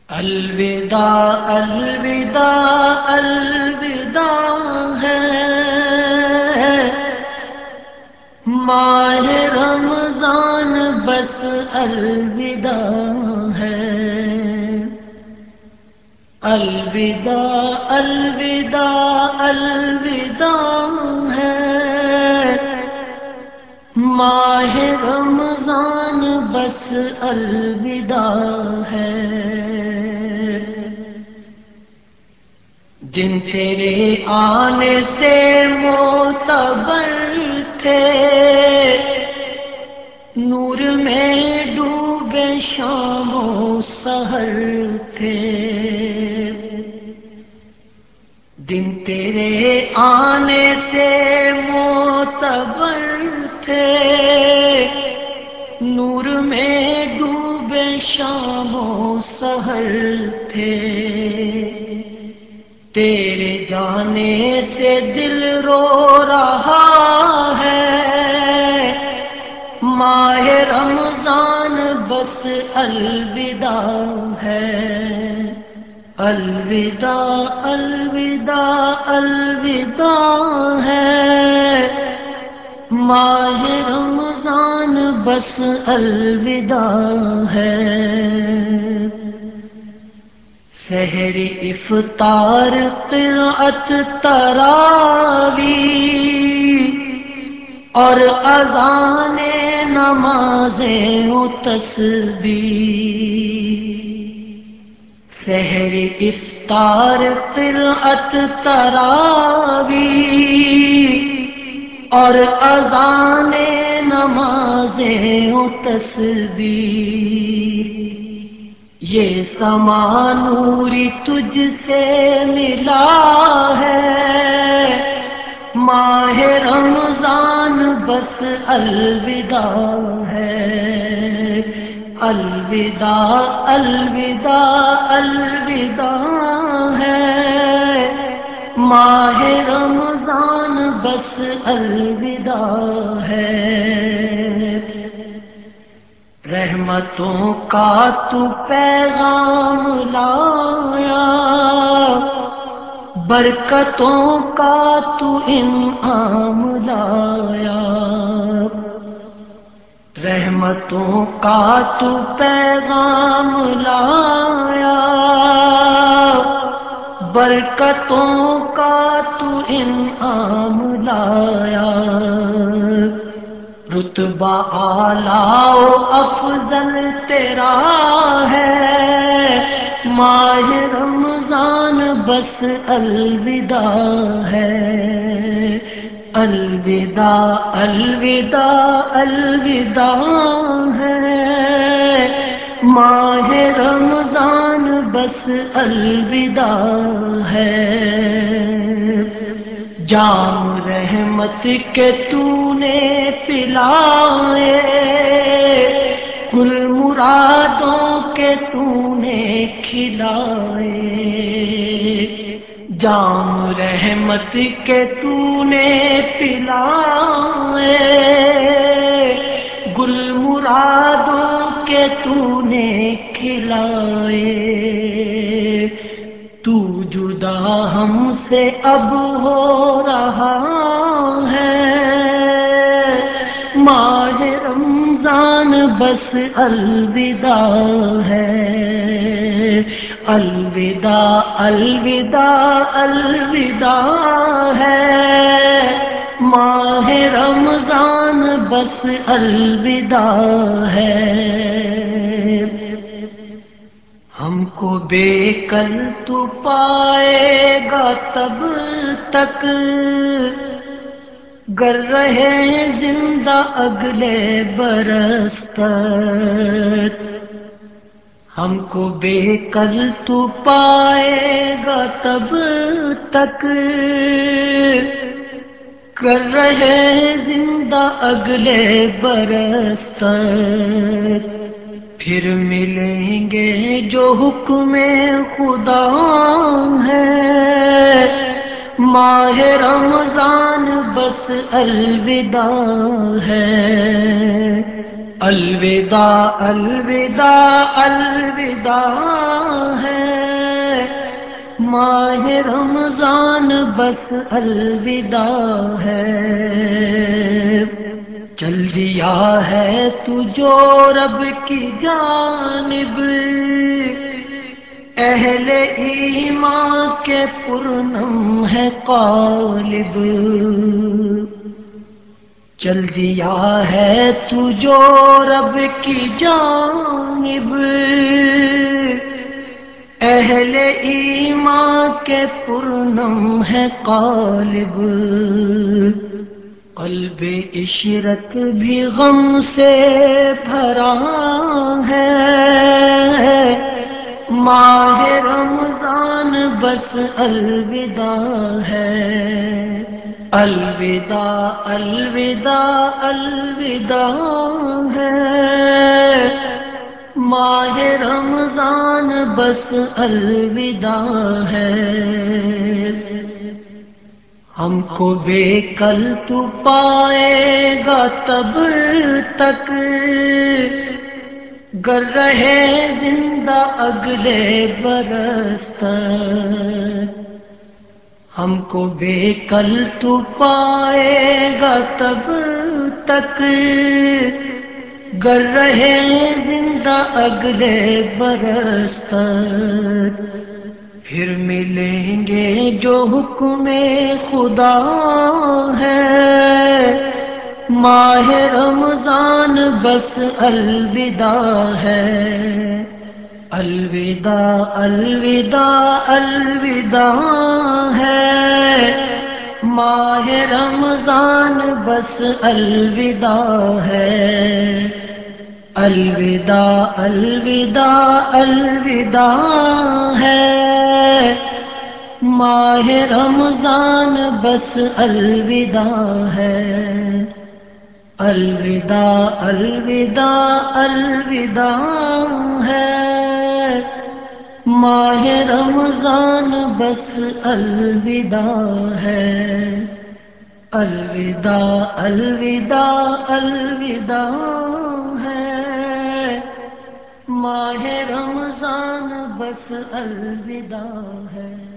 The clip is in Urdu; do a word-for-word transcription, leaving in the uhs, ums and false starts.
الوداع الوداع الوداع ہے ماہ رمضان بس الوداع ہے الوداع الوداع الوداع ہے ماہ رمضان بس الوداع ہے دن تیرے آنے سے معتبر تھے نور میں ڈوبے شام و سحر تھے دن تیرے آنے سے معتبر تھے نور میں ڈوبے شام و سحر تھے تیرے جانے سے دل رو رہا ہے ماہ رمضان بس الوداع ہے الوداع الوداع الوداع ہے ماہ رمضان بس الوداع ہے سحر افطار قرأت تراوی اور اذان نمازیں و تسبیح سحر افطار قرأت تراوی اور اذان نمازیں و تسبیح یہ سما نوری تجھ سے ملا ہے ماہ رمضان بس الوداع ہے الوداع الوداع الوداع ہے ماہ رمضان بس الوداع ہے رحمتوں کا تو پیغام لایا برکتوں کا تو انعام لایا رحمتوں کا تو پیغام لایا برکتوں کا تو انعام لایا رتبہ اعلیٰ و افضل تیرا ہے ماہ رمضان بس الوداع ہے الوداع الوداع الوداع ہے ماہ رمضان بس الوداع ہے جام رحمت کے تو نے پلائے کل مرادوں کے تو نے کھلائے جام رحمت کے تو نے پلائے گل مرادوں کے تو نے کھلائے تو جدا ہم سے اب ہو رہا ہے ماہ رمضان بس الوداع ہے الوداع الوداع الوداع ہے ماہ رمضان بس الوداع ہے ہم کو بے کل تو پائے گا تب تک گر رہے زندہ اگلے برس تک ہم کو بے کل تو پائے گا تب تک کر رہے زندہ اگلے برس تک پھر ملیں گے جو حکم خدا ہے ماہ رمضان بس الوداع ہے الوداع الوداع الوداع ماہ رمضان بس الوداع ہے، چل دیا ہے تو جو رب کی جانب، اہل ایمان کے پرنم ہے قالب، چل دیا ہے تو جو رب کی جانب، اہل ایمان کے پرنم ہے قالب، قلب عشرت بھی غم سے بھرا ہے، ماہ رمضان بس الوداع ہے، الوداع الوداع الوداع ہے، ماہ رمضان بس الوداع ہے، ہم کو بے کل تو پائے گا تب تک، گر رہے زندہ اگلے برس تک، ہم کو بے کل تو پائے گا تب تک، گر رہے زندہ اگلے برس تک، پھر ملیں گے جو حکم خدا ہے، ماہ رمضان بس الوداع ہے، الوداع الوداع الوداع ہے، ماہ رمضان بس الوداع ہے، الوداع الوداع الوداع ہے، ماہ رمضان بس الوداع ہے، الوداع الوداع الوداع ہے، ماہ رمضان بس الوداع ہے، الوداع الوداع الوداع ہے، ماہ رمضان بس الوداع ہے۔